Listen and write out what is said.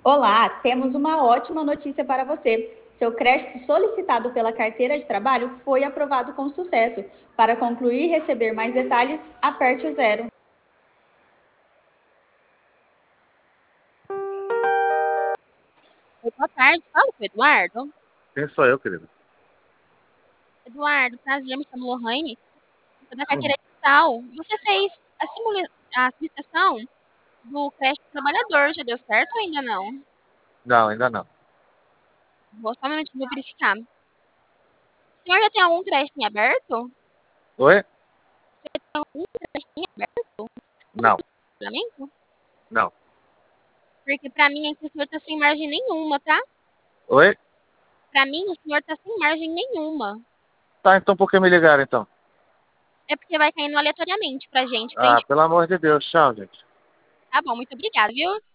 Olá, temos uma ótima notícia para você. Seu crédito solicitado pela carteira de trabalho foi aprovado com sucesso. Para concluir e receber mais detalhes, aperte o zero. Oi, boa tarde. Fala com o Eduardo. Quem sou eu, querido? Eduardo, prazer, me chamo Lohane, sou da carteira Hum. digital. Você fez a solicitação do crédito trabalhador, já deu certo ou ainda não? Não, ainda não. Vou só um minutinho vou verificar. O senhor já tem algum crédito em aberto? Oi? Algum crédito em aberto? Não, Pagamento? não. Porque pra mim aqui o senhor tá sem margem nenhuma, tá? Oi? Pra mim o senhor tá sem margem nenhuma. Tá, então por que me ligaram então? É porque vai caindo aleatoriamente pra Ah, gente. pelo amor de Deus, tchau, gente. Tá bom, muito obrigada, viu?